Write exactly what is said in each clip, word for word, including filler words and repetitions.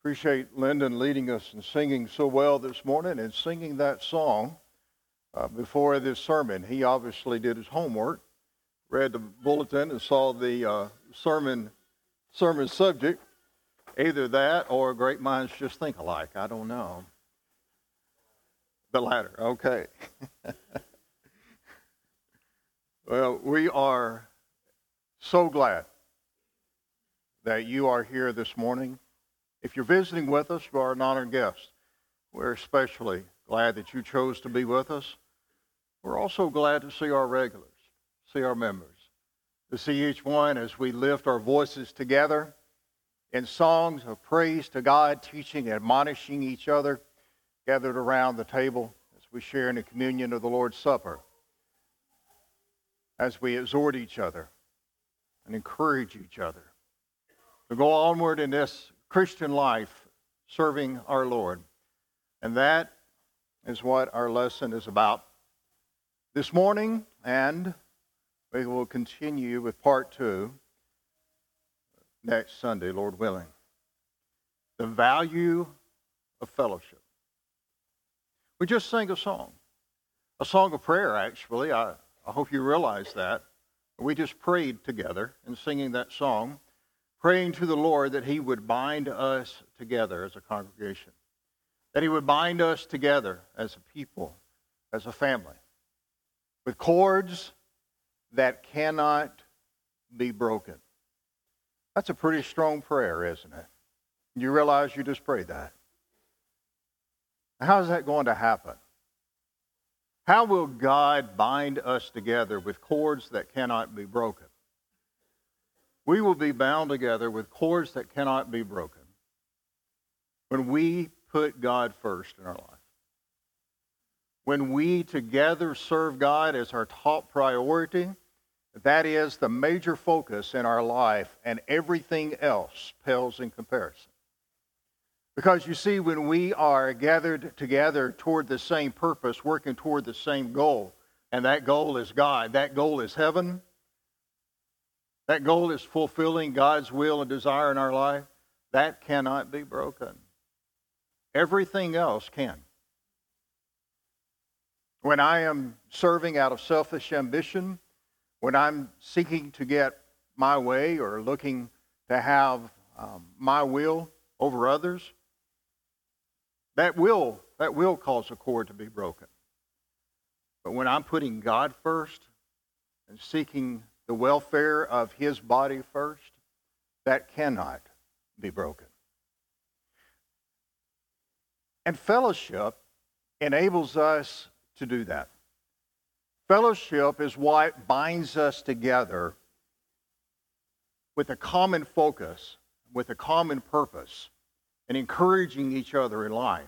Appreciate Lyndon leading us and singing so well this morning and singing that song uh, before this sermon. He obviously did his homework, read the bulletin and saw the uh, sermon sermon subject. Either that or great minds just think alike. I don't know. The latter, okay. Well, we are so glad that you are here this morning. If you're visiting with us, you are an honored guest. We're especially glad that you chose to be with us. We're also glad to see our regulars, see our members, to see each one as we lift our voices together in songs of praise to God, teaching and admonishing each other, gathered around the table as we share in the communion of the Lord's Supper, as we exhort each other and encourage each other to go onward in this Christian life, serving our Lord. And that is what our lesson is about this morning, and we will continue with part two next Sunday, Lord willing. The value of fellowship. We just sang a song, a song of prayer, actually. I, I hope you realize that. We just prayed together in singing that song, praying to the Lord that he would bind us together as a congregation, that he would bind us together as a people, as a family, with cords that cannot be broken. That's a pretty strong prayer, isn't it? You realize you just prayed that. How is that going to happen? How will God bind us together with cords that cannot be broken? We will be bound together with cords that cannot be broken when we put God first in our life. When we together serve God as our top priority, that is the major focus in our life, and everything else pales in comparison. Because you see, when we are gathered together toward the same purpose, working toward the same goal, and that goal is God, that goal is heaven, that goal is fulfilling God's will and desire in our life, that cannot be broken. Everything else can. When I am serving out of selfish ambition, when I'm seeking to get my way or looking to have um, my will over others, that will, that will cause a cord to be broken. But when I'm putting God first and seeking the welfare of his body first, that cannot be broken. And fellowship enables us to do that. Fellowship is what binds us together with a common focus, with a common purpose, and encouraging each other in life.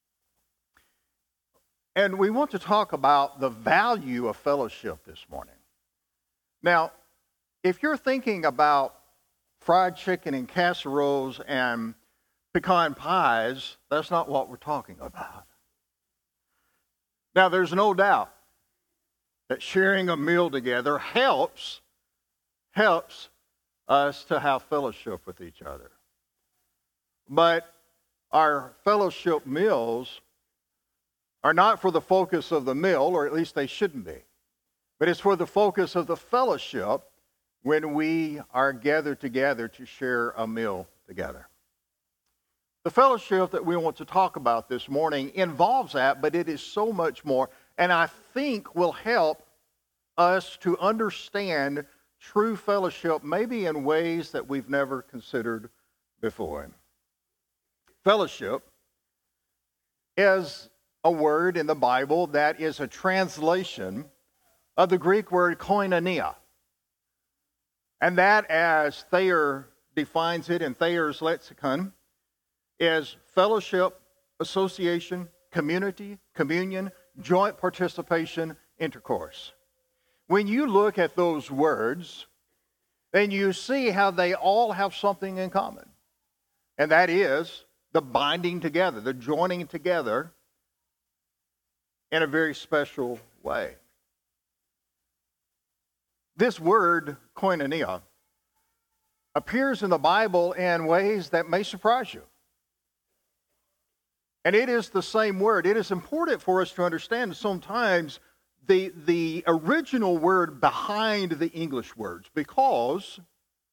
And we want to talk about the value of fellowship this morning. Now, if you're thinking about fried chicken and casseroles and pecan pies, that's not what we're talking about. Now, there's no doubt that sharing a meal together helps, helps us to have fellowship with each other. But our fellowship meals are not for the focus of the meal, or at least they shouldn't be. But it's for the focus of the fellowship when we are gathered together to share a meal together. The fellowship that we want to talk about this morning involves that, but it is so much more, and I think will help us to understand true fellowship maybe in ways that we've never considered before. Fellowship is a word in the Bible that is a translation of the Greek word koinonia. And that, as Thayer defines it in Thayer's lexicon, is fellowship, association, community, communion, joint participation, intercourse. When you look at those words, then you see how they all have something in common. And that is the binding together, the joining together in a very special way. This word, koinonia, appears in the Bible in ways that may surprise you. And it is the same word. It is important for us to understand sometimes the, the original word behind the English words, because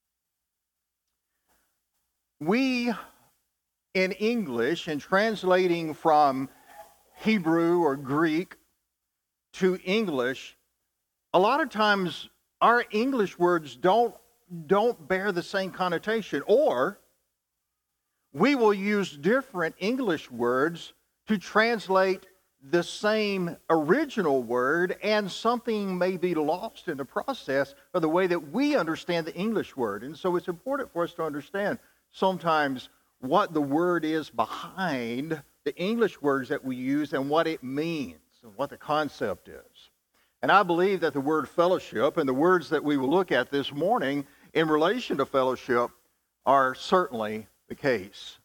we in English, in translating from Hebrew or Greek to English, a lot of times our English words don't, don't bear the same connotation, or we will use different English words to translate the same original word, and something may be lost in the process of the way that we understand the English word. And so it's important for us to understand sometimes what the word is behind the English words that we use and what it means and what the concept is. And I believe that the word fellowship and the words that we will look at this morning in relation to fellowship are certainly the case.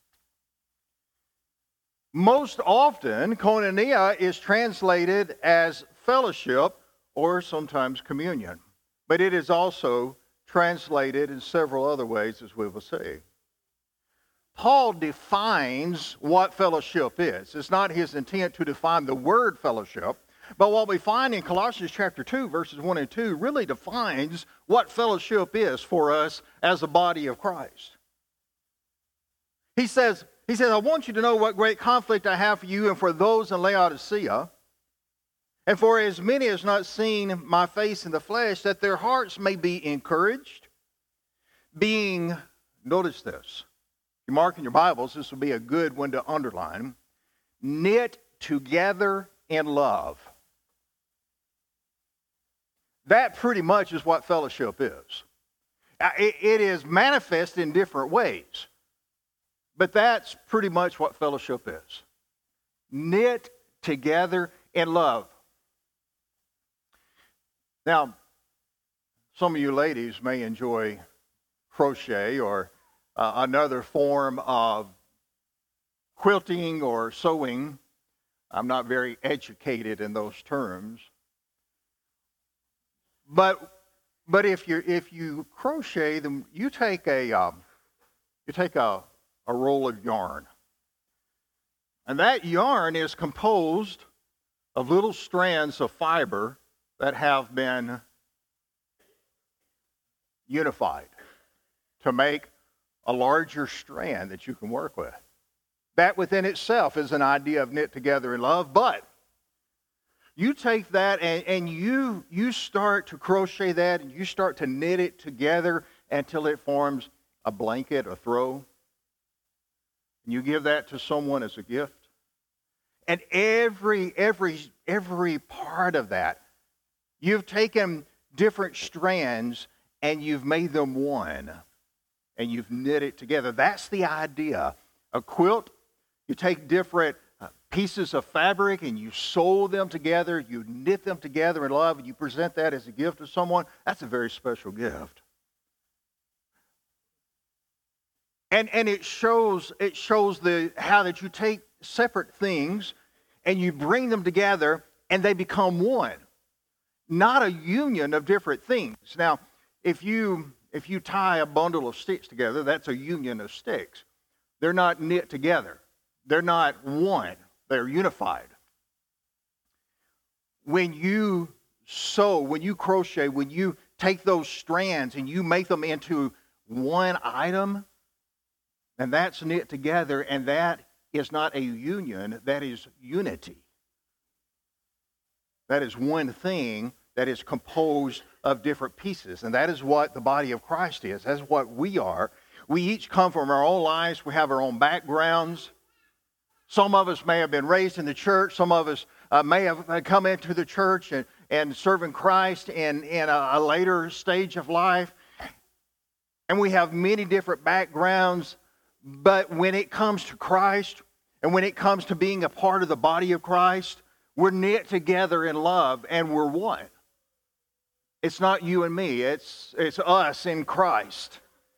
Most often, koinonia is translated as fellowship or sometimes communion, but it is also translated in several other ways, as we will see. Paul defines what fellowship is. It's not his intent to define the word fellowship, but what we find in Colossians chapter two, verses one and two, really defines what fellowship is for us as a body of Christ. He says, he says, I want you to know what great conflict I have for you and for those in Laodicea, and for as many as not seen my face in the flesh, that their hearts may be encouraged, being, notice this, you mark in your Bibles, this will be a good one to underline, knit together in love. That pretty much is what fellowship is. It is manifest in different ways, but that's pretty much what fellowship is. Knit together in love. Now, some of you ladies may enjoy crochet or uh, another form of quilting or sewing. I'm not very educated in those terms. But but if you if you crochet, then you take a um, you take a, a roll of yarn, and that yarn is composed of little strands of fiber that have been unified to make a larger strand that you can work with. That within itself is an idea of knit together in love, but you take that and, and you, you start to crochet that and you start to knit it together until it forms a blanket, a throw. And you give that to someone as a gift. And every, every, every part of that, you've taken different strands and you've made them one. And you've knit it together. That's the idea. A quilt, you take different uh, pieces of fabric and you sew them together, you knit them together in love, and you present that as a gift to someone. That's a very special gift. And and it shows it shows the how that you take separate things and you bring them together and they become one. Not a union of different things. Now, if you If you tie a bundle of sticks together, that's a union of sticks. They're not knit together. They're not one. They're unified. When you sew, when you crochet, when you take those strands and you make them into one item, and that's knit together, and that is not a union, that is unity. That is one thing that is composed of different pieces. And that is what the body of Christ is. That's what we are. We each come from our own lives. We have our own backgrounds. Some of us may have been raised in the church. Some of us uh, may have come into the church and, and serving Christ in, in a, a later stage of life. And we have many different backgrounds. But when it comes to Christ, and when it comes to being a part of the body of Christ, we're knit together in love and we're one. It's not you and me. It's, it's us in Christ.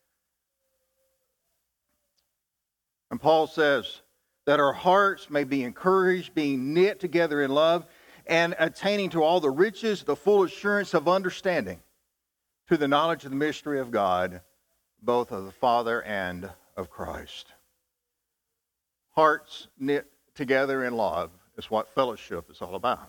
And Paul says that our hearts may be encouraged, being knit together in love, and attaining to all the riches, the full assurance of understanding, to the knowledge of the mystery of God, both of the Father and of Christ. Hearts knit together in love is what fellowship is all about.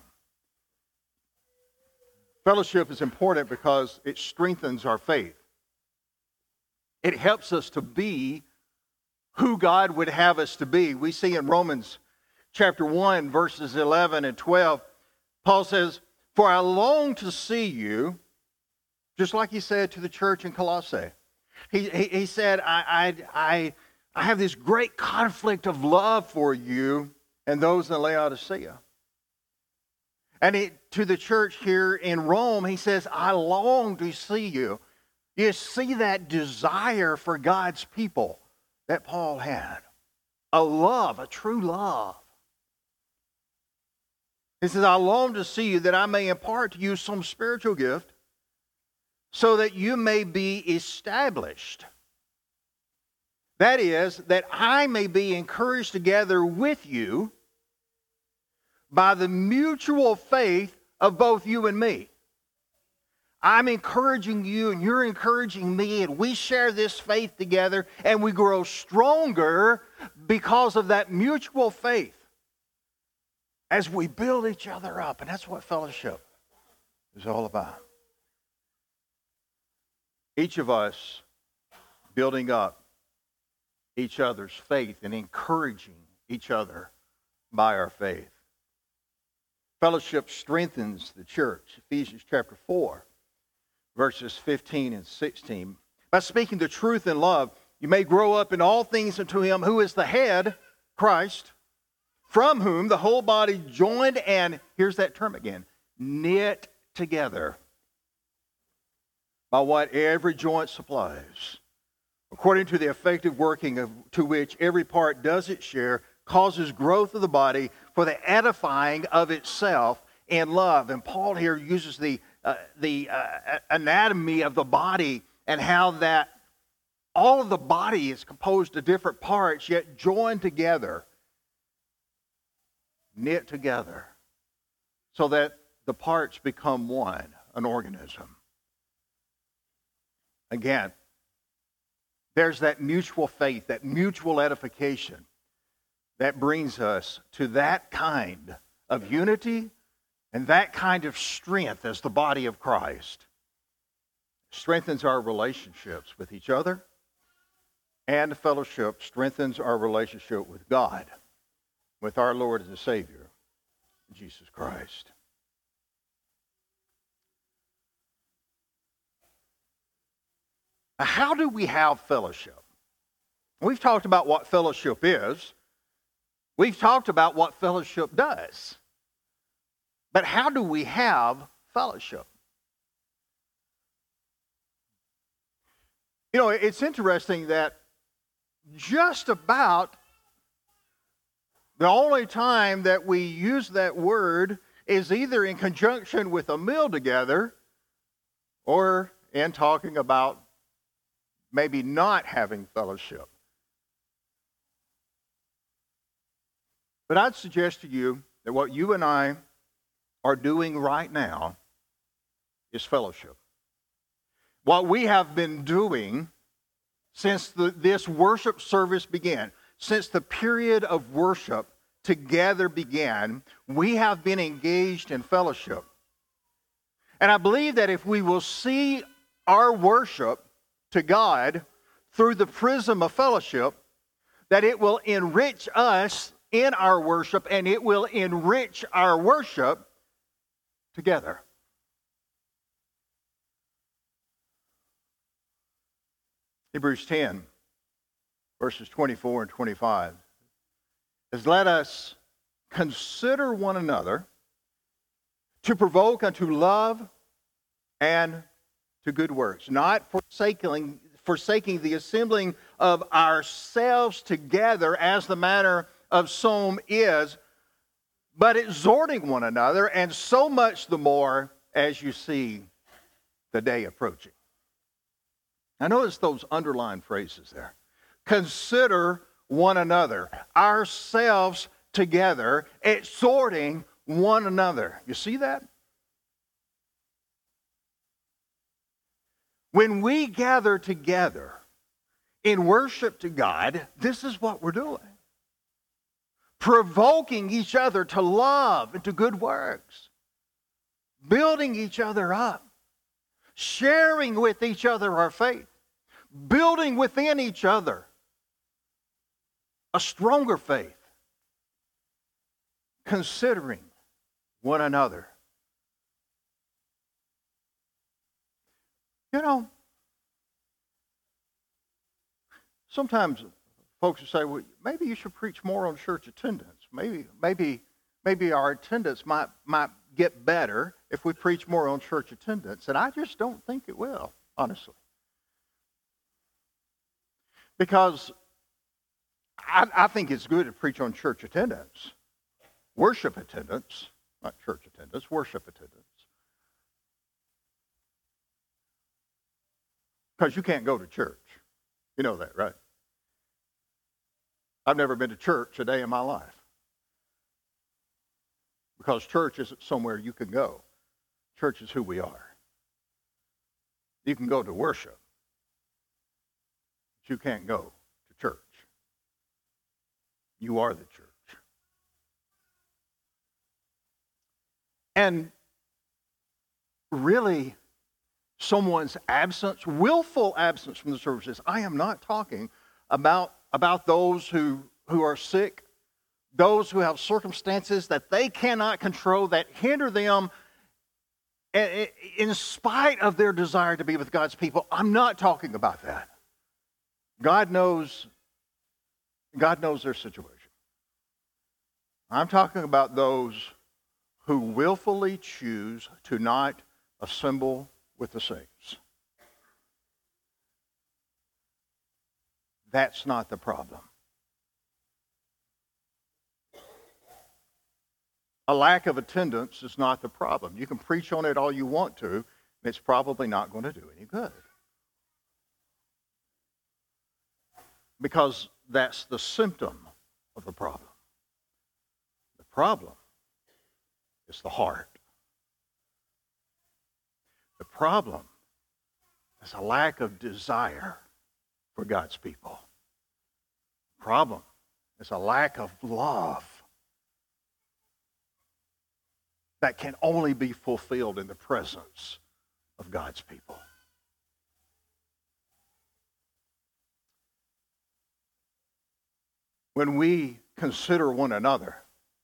Fellowship is important because it strengthens our faith. It helps us to be who God would have us to be. We see in Romans chapter one, verses eleven and twelve, Paul says, "For I long to see you," just like he said to the church in Colossae. He, he, he said, I, I, I, I have this great conflict of love for you and those in Laodicea. And he, to the church here in Rome, he says, I long to see you. You see that desire for God's people that Paul had. A love, a true love. He says, I long to see you that I may impart to you some spiritual gift so that you may be established. That is, that I may be encouraged together with you by the mutual faith of both you and me. I'm encouraging you and you're encouraging me, and we share this faith together and we grow stronger because of that mutual faith as we build each other up. And that's what fellowship is all about. Each of us building up each other's faith and encouraging each other by our faith. Fellowship strengthens the church. Ephesians chapter four, verses fifteen and sixteen. By speaking the truth in love, you may grow up in all things unto him who is the head, Christ, from whom the whole body joined and, here's that term again, knit together by what every joint supplies, according to the effective working of to which every part does its share, causes growth of the body for the edifying of itself in love. And Paul here uses the uh, the uh, anatomy of the body and how that all of the body is composed of different parts, yet joined together, knit together, so that the parts become one, an organism. Again, there's that mutual faith, that mutual edification that brings us to that kind of unity and that kind of strength as the body of Christ. Strengthens our relationships with each other, and fellowship strengthens our relationship with God, with our Lord and Savior, Jesus Christ. Now, how do we have fellowship? We've talked about what fellowship is. We've talked about what fellowship does. But how do we have fellowship? You know, it's interesting that just about the only time that we use that word is either in conjunction with a meal together or in talking about maybe not having fellowship. But I'd suggest to you that what you and I are doing right now is fellowship. What we have been doing since the, this worship service began, since the period of worship together began, we have been engaged in fellowship. And I believe that if we will see our worship to God through the prism of fellowship, that it will enrich us in our worship, and it will enrich our worship together. Hebrews ten, verses twenty-four and twenty-five says, let us consider one another to provoke unto love and to good works, not forsaking, forsaking the assembling of ourselves together as the manner of some is, but exhorting one another, and so much the more as you see the day approaching. Now notice those underlined phrases there. Consider one another, ourselves together, exhorting one another. You see that? When we gather together in worship to God, this is what we're doing. provoking each other to love and to good works, building each other up, sharing with each other our faith, building within each other a stronger faith, considering one another. You know, sometimes folks will say, well, maybe you should preach more on church attendance. Maybe, maybe, maybe our attendance might, might get better if we preach more on church attendance. And I just don't think it will, honestly. Because I, I think it's good to preach on church attendance. Worship attendance, not church attendance, worship attendance. Because you can't go to church. You know that, right? I've never been to church a day in my life. Because church isn't somewhere you can go. Church is who we are. You can go to worship, but you can't go to church. You are the church. And really, someone's absence, willful absence from the services. I am not talking about, about those who, who are sick, those who have circumstances that they cannot control, that hinder them in spite of their desire to be with God's people. I'm not talking about that. God knows, God knows their situation. I'm talking about those who willfully choose to not assemble with the saints. That's not the problem. A lack of attendance is not the problem. You can preach on it all you want to, and it's probably not going to do any good. Because that's the symptom of the problem. The problem is the heart. The problem is a lack of desire for God's people. The problem is a lack of love that can only be fulfilled in the presence of God's people. When we consider one another,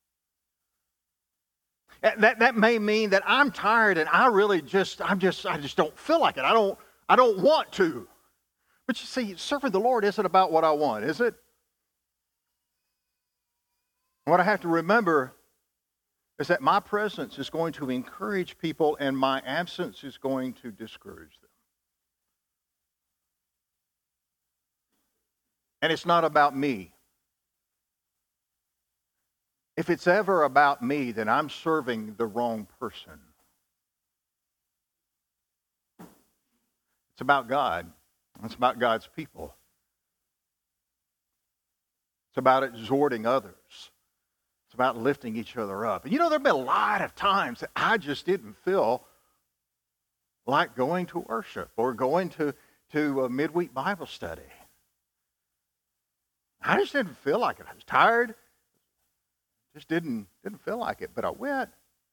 that, that may mean that I'm tired and I really just, I'm just, I just don't feel like it. I don't, I don't want to. But you see, serving the Lord isn't about what I want, is it? What I have to remember is that my presence is going to encourage people and my absence is going to discourage them. And it's not about me. If it's ever about me, then I'm serving the wrong person. It's about God. It's about God's people. It's about exhorting others. It's about lifting each other up. And you know, there have been a lot of times that I just didn't feel like going to worship or going to, to a midweek Bible study. I just didn't feel like it. I was tired. Just didn't, didn't feel like it, but I went.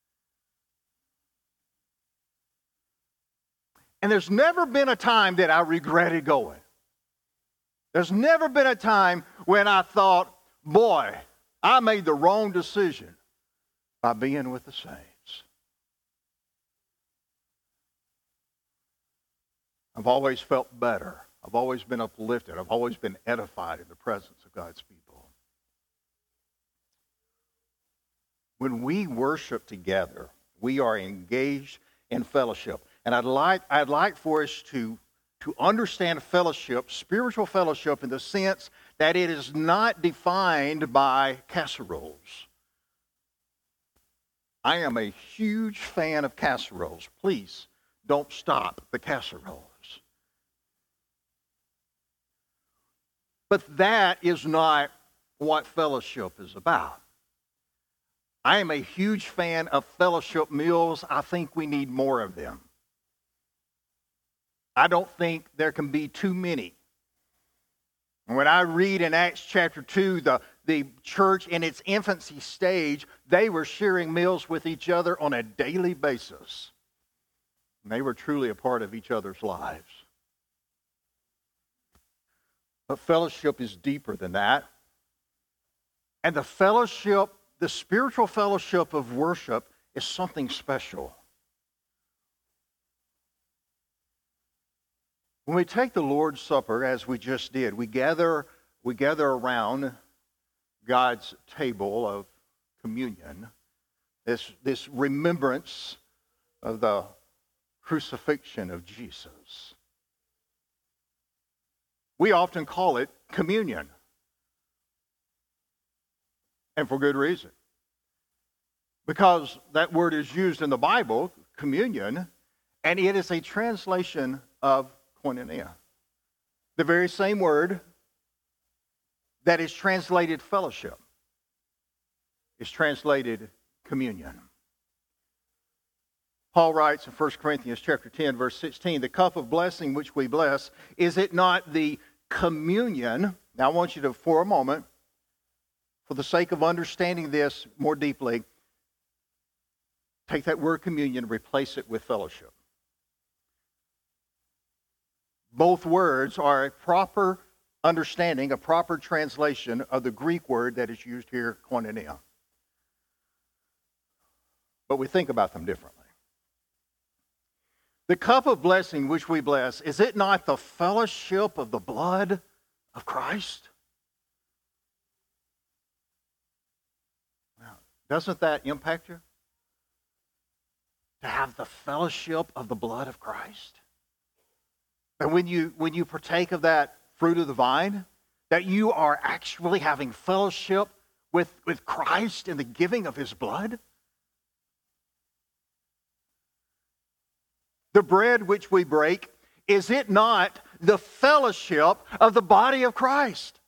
And there's never been a time that I regretted going. There's never been a time when I thought, boy, I made the wrong decision by being with the saints. I've always felt better. I've always been uplifted. I've always been edified in the presence of God's people. When we worship together, we are engaged in fellowship. And I'd like, I'd like for us to, to understand fellowship, spiritual fellowship, in the sense that it is not defined by casseroles. I am a huge fan of casseroles. Please don't stop the casseroles. But that is not what fellowship is about. I am a huge fan of fellowship meals. I think we need more of them. I don't think there can be too many. And when I read in Acts chapter two, the, the church in its infancy stage, they were sharing meals with each other on a daily basis. And they were truly a part of each other's lives. But fellowship is deeper than that. And the fellowship, the spiritual fellowship of worship is something special. When we take the Lord's Supper, as we just did, we gather, we gather around God's table of communion, this, this remembrance of the crucifixion of Jesus. We often call it communion. And for good reason. Because that word is used in the Bible, communion, and it is a translation of koinonia. The very same word that is translated fellowship is translated communion. Paul writes in First Corinthians chapter ten, verse sixteen, the cup of blessing which we bless, is it not the communion? Now I want you to, for a moment, for the sake of understanding this more deeply, take that word communion and replace it with fellowship. Both words are a proper understanding, a proper translation of the Greek word that is used here, koinonia. But we think about them differently. The cup of blessing which we bless, is it not the fellowship of the blood of Christ? Now, doesn't that impact you? To have the fellowship of the blood of Christ? And when you, when you partake of that fruit of the vine, that you are actually having fellowship with, with Christ in the giving of His blood? The bread which we break, is it not the fellowship of the body of Christ?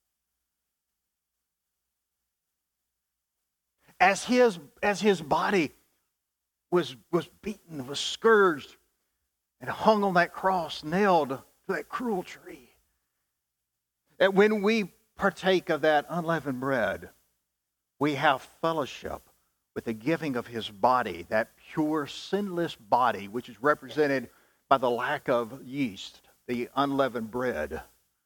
As his, as his body was, was beaten, was scourged, and hung on that cross, nailed to that cruel tree. And when we partake of that unleavened bread, we have fellowship with the giving of His body, that pure, sinless body, which is represented by the lack of yeast, the unleavened bread.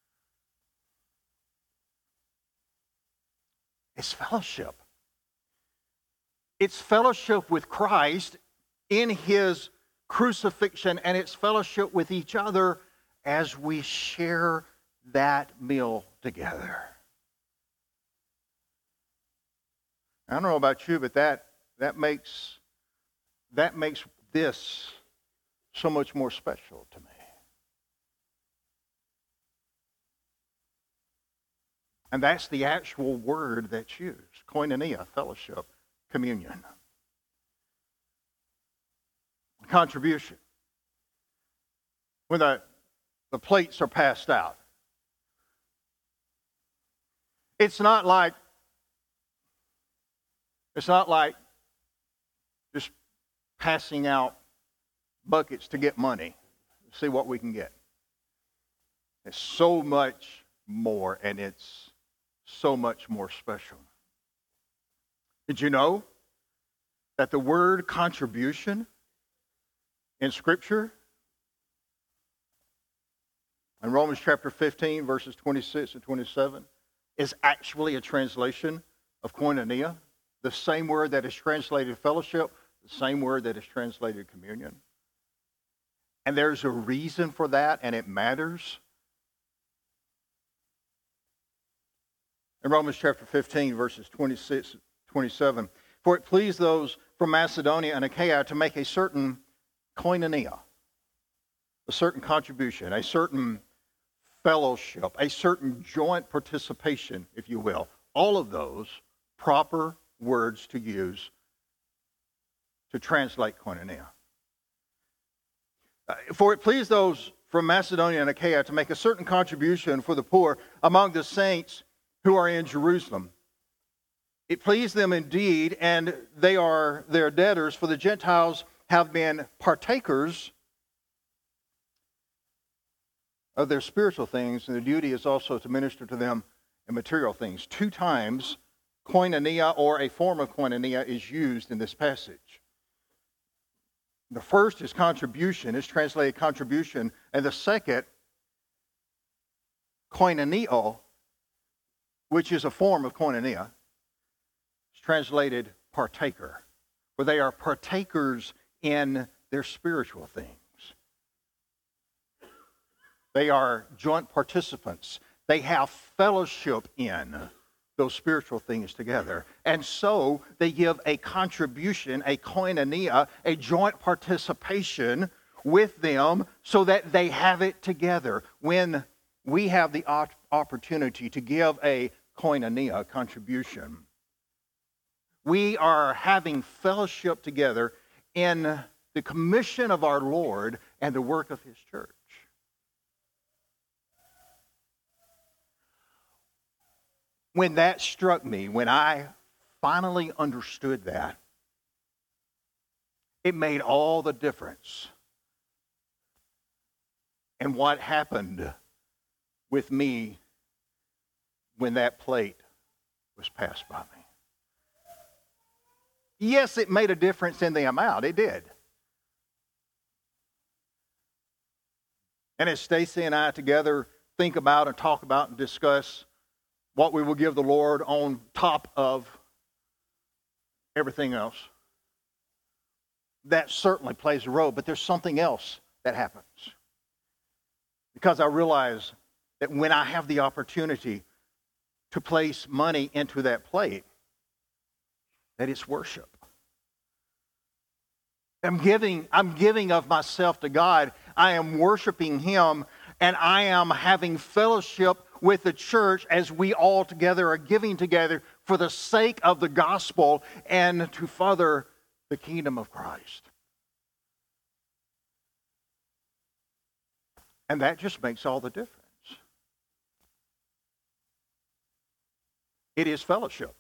It's fellowship. It's fellowship with Christ in His crucifixion, and it's fellowship with each other as we share that meal together. I don't know about you, but that that makes that makes this so much more special to me. And that's the actual word that's used, koinonia, fellowship, communion. Contribution. When the, the plates are passed out, it's not like it's not like just passing out buckets to get money, see what we can get. It's so much more, and it's so much more special. Did you know that the word contribution in Scripture, in Romans chapter fifteen, verses twenty-six and twenty-seven, is actually a translation of koinonia? The same word that is translated fellowship, the same word that is translated communion. And there's a reason for that, and it matters. In Romans chapter fifteen, verses twenty-six, twenty-seven, for it pleased those from Macedonia and Achaia to make a certain koinonia, a certain contribution, a certain fellowship, a certain joint participation, if you will. All of those proper words to use to translate koinonia. Uh, for it pleased those from Macedonia and Achaia to make a certain contribution for the poor among the saints who are in Jerusalem. It pleased them indeed, and they are their debtors, for the Gentiles have been partakers of their spiritual things, and their duty is also to minister to them and material things. Two times, koinonia or a form of koinonia is used in this passage. The first is contribution, is translated contribution, and the second, koinonio, which is a form of koinonia, is translated partaker, where they are partakers in their spiritual things. They are joint participants. They have fellowship in those spiritual things together. And so they give a contribution, a koinonia, a joint participation with them so that they have it together. When we have the opportunity to give a koinonia contribution, we are having fellowship together in the commission of our Lord and the work of His church. When that struck me, when I finally understood that, it made all the difference in what happened with me when that plate was passed by me. Yes, it made a difference in the amount. It did. And as Stacy and I together think about and talk about and discuss what we will give the Lord on top of everything else, that certainly plays a role. But there's something else that happens. Because I realize that when I have the opportunity to place money into that plate, that it's worship. I'm giving, I'm giving of myself to God. I am worshiping Him, and I am having fellowship with the church as we all together are giving together for the sake of the gospel and to further the kingdom of Christ. And that just makes all the difference. It is fellowship.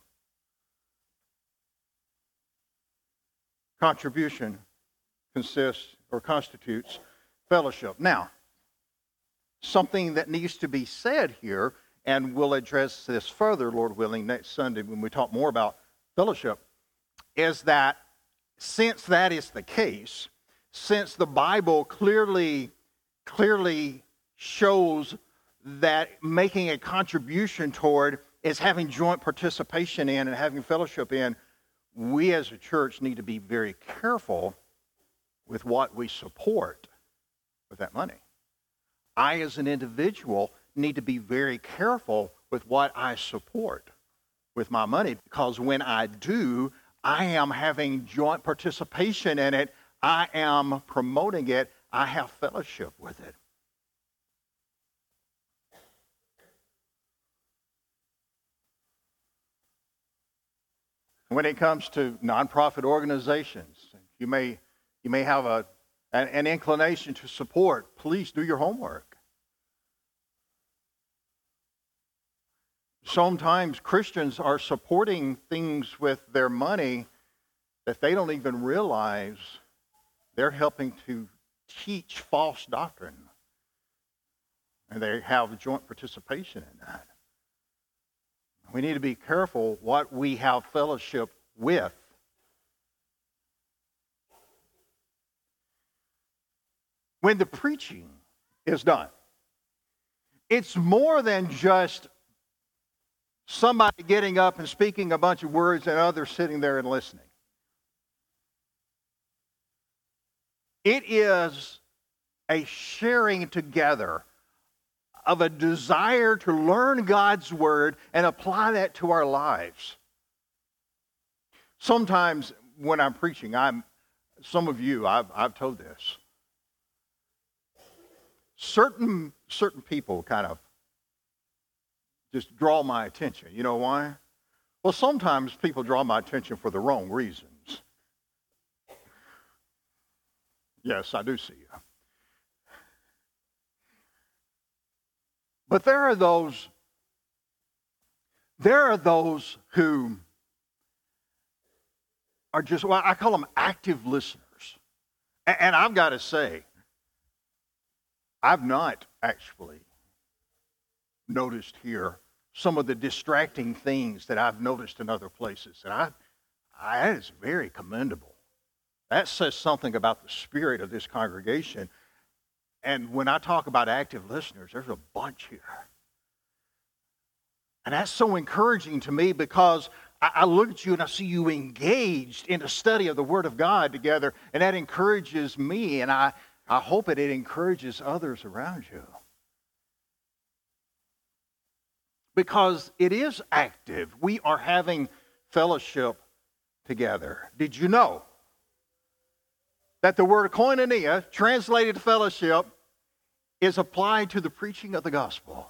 Contribution consists or constitutes fellowship. Now, something that needs to be said here, and we'll address this further, Lord willing, next Sunday when we talk more about fellowship, is that since that is the case, since the Bible clearly, clearly shows that making a contribution toward is having joint participation in and having fellowship in, we as a church need to be very careful with what we support with that money. I, as an individual, need to be very careful with what I support with my money, because when I do, I am having joint participation in it. I am promoting it. I have fellowship with it. When it comes to nonprofit organizations, you may you may have a an, an inclination to support. Please do your homework. Sometimes Christians are supporting things with their money that they don't even realize they're helping to teach false doctrine. And they have joint participation in that. We need to be careful what we have fellowship with. When the preaching is done, it's more than just somebody getting up and speaking a bunch of words and others sitting there and listening. It is a sharing together of a desire to learn God's Word and apply that to our lives. Sometimes when I'm preaching, I'm some of you, I've, I've told this. Certain, certain people kind of just draw my attention. You know why? Well, sometimes people draw my attention for the wrong reasons. Yes, I do see you. But there are those, there are those who are just, well, I call them active listeners. And I've got to say, I've not actually noticed here some of the distracting things that I've noticed in other places. And I, I, that is very commendable. That says something about the spirit of this congregation. And when I talk about active listeners, there's a bunch here. And that's so encouraging to me because I, I look at you and I see you engaged in the study of the Word of God together, and that encourages me, and I, I hope that it encourages others around you. Because it is active. We are having fellowship together. Did you know that the word koinonia, translated fellowship, is applied to the preaching of the gospel?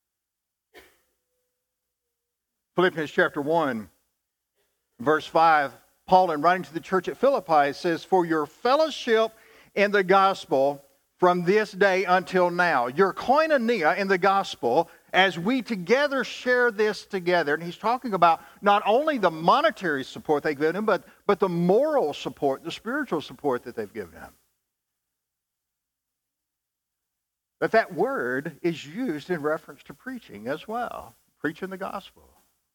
Philippians chapter one, verse five, Paul, in writing to the church at Philippi, says, "For your fellowship in the gospel from this day until now." Your koinonia in the gospel, as we together share this together. And he's talking about not only the monetary support they've given him, but, but the moral support, the spiritual support that they've given him. But that word is used in reference to preaching as well. Preaching the gospel.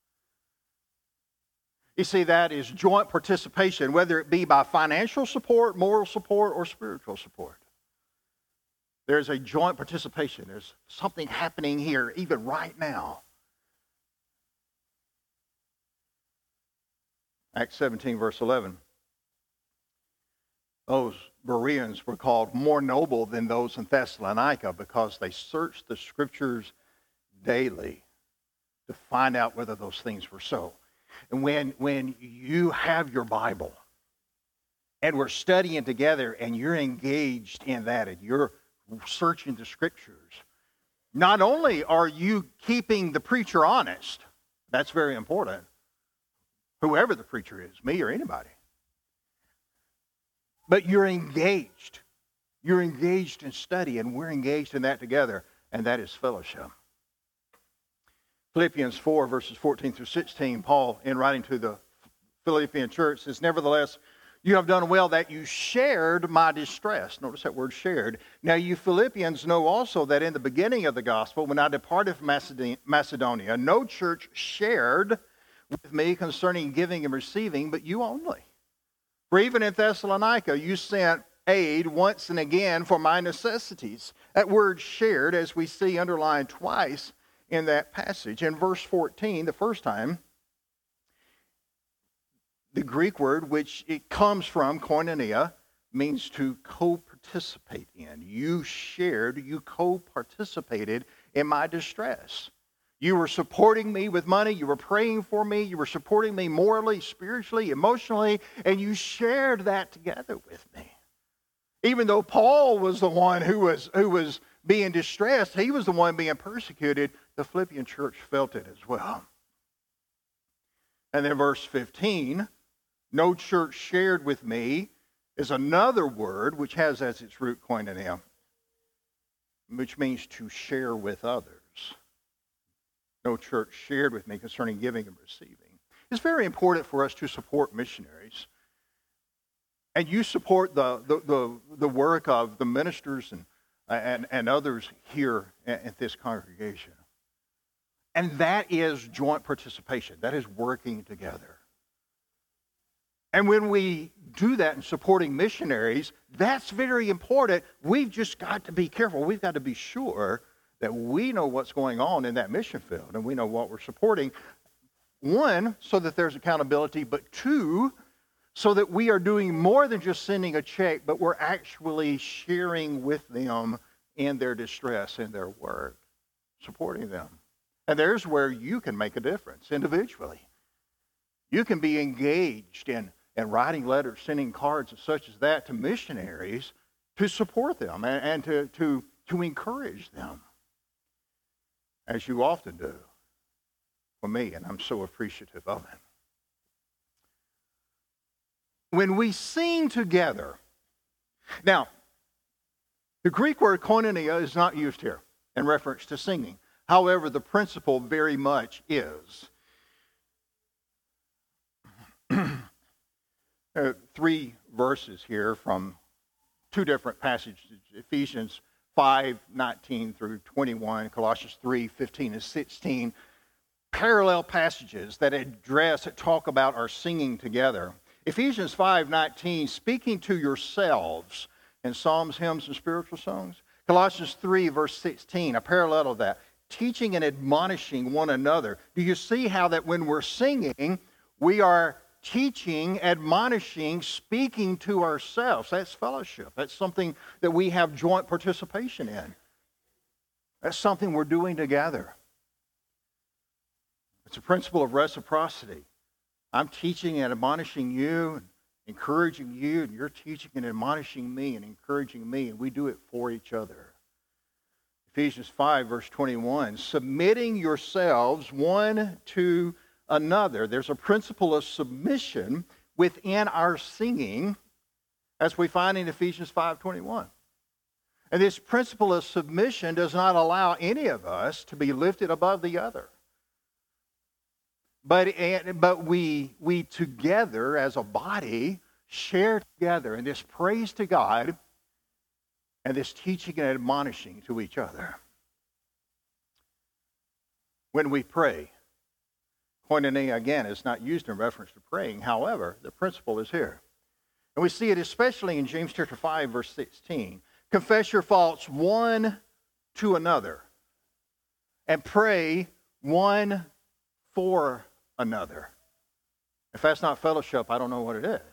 You see, that is joint participation, whether it be by financial support, moral support, or spiritual support. There's a joint participation. There's something happening here, even right now. Acts seventeen, verse eleven. Those Bereans were called more noble than those in Thessalonica because they searched the Scriptures daily to find out whether those things were so. And when, when you have your Bible and we're studying together and you're engaged in that and you're searching the Scriptures, not only are you keeping the preacher honest, that's very important, whoever the preacher is, me or anybody, but you're engaged. You're engaged in study, and we're engaged in that together, and that is fellowship. Philippians four, verses fourteen through sixteen, Paul, in writing to the Philippian church, says, "Nevertheless, you have done well that you shared my distress." Notice that word shared. "Now you Philippians know also that in the beginning of the gospel, when I departed from Macedonia, no church shared with me concerning giving and receiving, but you only. For even in Thessalonica, you sent aid once and again for my necessities." That word shared, as we see underlined twice in that passage. In verse fourteen, the first time, the Greek word, which it comes from, koinonia, means to co-participate in. You shared, you co-participated in my distress. You were supporting me with money, you were praying for me, you were supporting me morally, spiritually, emotionally, and you shared that together with me. Even though Paul was the one who was, who was being distressed, he was the one being persecuted, the Philippian church felt it as well. And then verse fifteen, "No church shared with me," is another word which has as its root koinonia, which means to share with others. No church shared with me concerning giving and receiving. It's very important for us to support missionaries. And you support the, the, the, the work of the ministers and, and, and others here at, at this congregation. And that is joint participation. That is working together. And when we do that in supporting missionaries, that's very important. We've just got to be careful. We've got to be sure that we know what's going on in that mission field and we know what we're supporting. One, so that there's accountability, but two, so that we are doing more than just sending a check, but we're actually sharing with them in their distress, in their work, supporting them. And there's where you can make a difference individually. You can be engaged in, in writing letters, sending cards and such as that to missionaries to support them and, and to, to, to encourage them, as you often do for me, and I'm so appreciative of it. When we sing together, now, the Greek word koinonia is not used here in reference to singing. However, the principle very much is. There are three verses here from two different passages, Ephesians five, nineteen through twenty-one, Colossians three, fifteen and sixteen. parallel passages that address, that talk about our singing together. Ephesians five nineteen, speaking to yourselves in psalms, hymns, and spiritual songs. Colossians three, verse sixteen, a parallel of that, teaching and admonishing one another. Do you see how that when we're singing, we are teaching, admonishing, speaking to ourselves? That's fellowship. That's something that we have joint participation in. That's something we're doing together. It's a principle of reciprocity. I'm teaching and admonishing you, and encouraging you, and you're teaching and admonishing me and encouraging me, and we do it for each other. Ephesians five, verse twenty-one, submitting yourselves one to another. There's a principle of submission within our singing, as we find in Ephesians five twenty-one. And this principle of submission does not allow any of us to be lifted above the other. But, but we, we together as a body share together in this praise to God and this teaching and admonishing to each other. When we pray, koinonia, again, is not used in reference to praying. However, the principle is here. And we see it especially in James chapter five, verse sixteen. Confess your faults one to another and pray one for another. If that's not fellowship, I don't know what it is.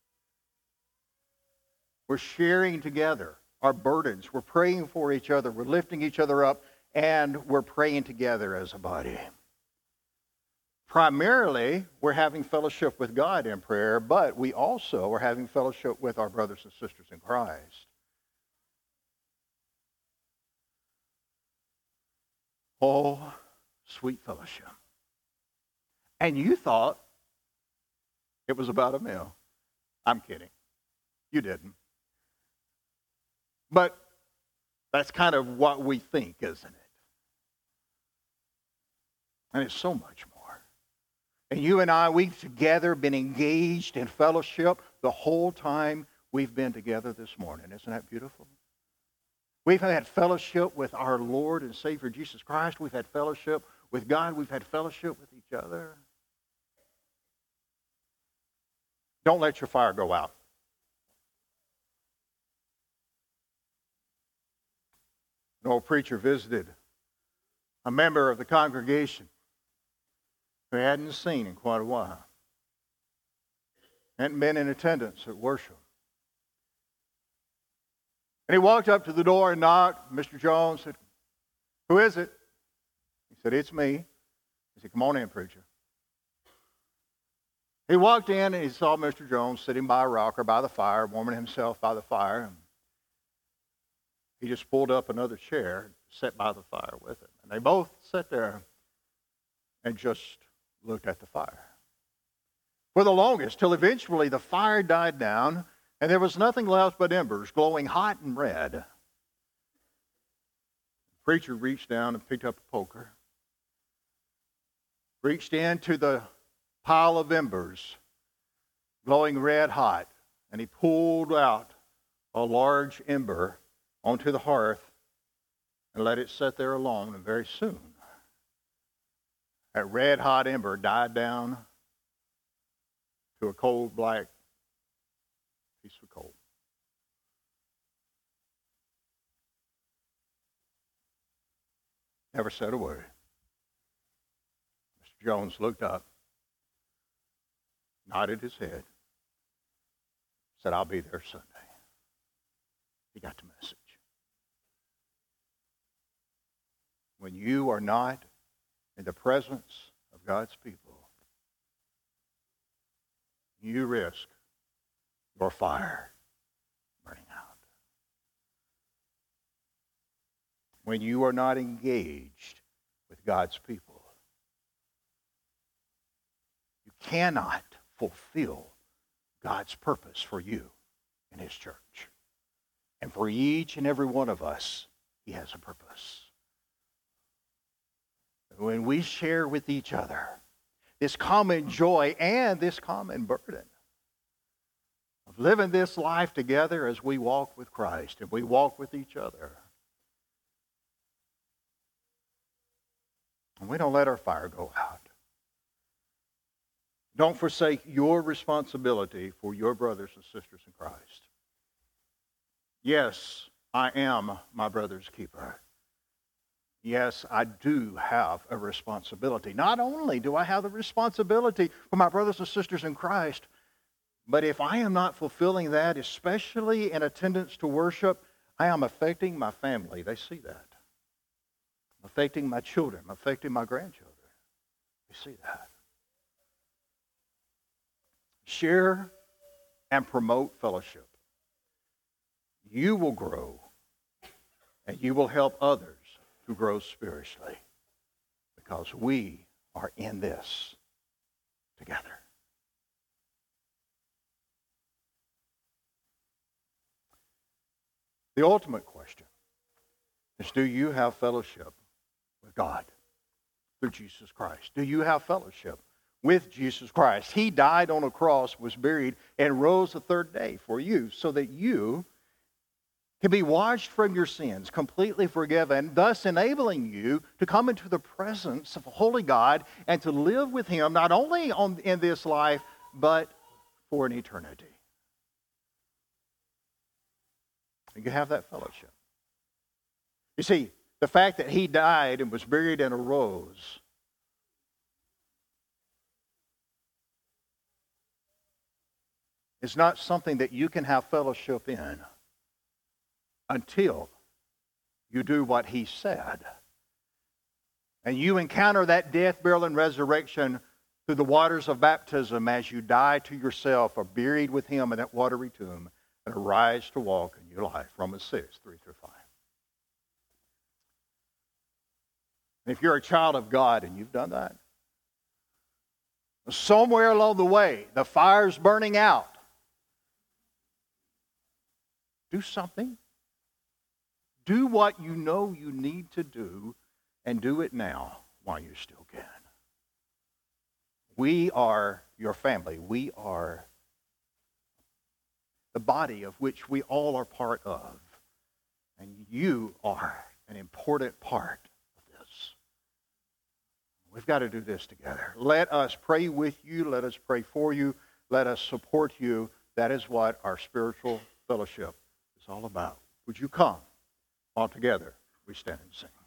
We're sharing together our burdens. We're praying for each other. We're lifting each other up, and we're praying together as a body. Primarily, we're having fellowship with God in prayer, but we also are having fellowship with our brothers and sisters in Christ. Oh, sweet fellowship. And you thought it was about a meal. I'm kidding. You didn't. But that's kind of what we think, isn't it? And it's so much more. And you and I, we've together been engaged in fellowship the whole time we've been together this morning. Isn't that beautiful? We've had fellowship with our Lord and Savior Jesus Christ. We've had fellowship with God. We've had fellowship with each other. Don't let your fire go out. An old preacher visited a member of the congregation who he hadn't seen in quite a while. Hadn't been in attendance at worship. And he walked up to the door and knocked. Mister Jones said, "Who is it?" He said, "It's me." He said, "Come on in, preacher." He walked in and he saw Mister Jones sitting by a rocker by the fire, warming himself by the fire. He just pulled up another chair and sat by the fire with him. And they both sat there and just looked at the fire for the longest, till eventually the fire died down and there was nothing left but embers glowing hot and red. The preacher reached down and picked up a poker, reached into the pile of embers glowing red hot, and he pulled out a large ember onto the hearth and let it sit there alone. And very soon, that red hot ember died down to a cold black piece of coal. Never said a word. Mister Jones looked up, nodded his head, said, "I'll be there Sunday." He got the message. When you are not in the presence of God's people, you risk your fire burning out. When you are not engaged with God's people, you cannot fulfill God's purpose for you in His church. And for each and every one of us, He has a purpose. When we share with each other this common joy and this common burden of living this life together as we walk with Christ and we walk with each other, And we don't let our fire go out. Don't forsake your responsibility for your brothers and sisters in Christ. Yes, I am my brother's keeper. Yes, I do have a responsibility. Not only do I have the responsibility for my brothers and sisters in Christ, but if I am not fulfilling that, especially in attendance to worship, I am affecting my family. They see that. I'm affecting my children. I'm affecting my grandchildren. They see that. Share and promote fellowship. You will grow, and you will help others to grow spiritually, because we are in this together. The ultimate question is, do you have fellowship with God through Jesus Christ? Do you have fellowship with Jesus Christ? He died on a cross, was buried, and rose the third day for you, so that you can be washed from your sins, completely forgiven, thus enabling you to come into the presence of a holy God and to live with Him, not only on, in this life, but for an eternity. You have that fellowship. You see, the fact that He died and was buried and arose is not something that you can have fellowship in until you do what He said. And you encounter that death, burial, and resurrection through the waters of baptism as you die to yourself, are buried with Him in that watery tomb, and arise to walk in your life. Romans six, three through five. And if you're a child of God and you've done that, somewhere along the way, the fire's burning out. Do something. Do what you know you need to do, and do it now while you still can. We are your family. We are the body of which we all are part of. And you are an important part of this. We've got to do this together. Let us pray with you. Let us pray for you. Let us support you. That is what our spiritual fellowship is all about. Would you come? All together, we stand and sing.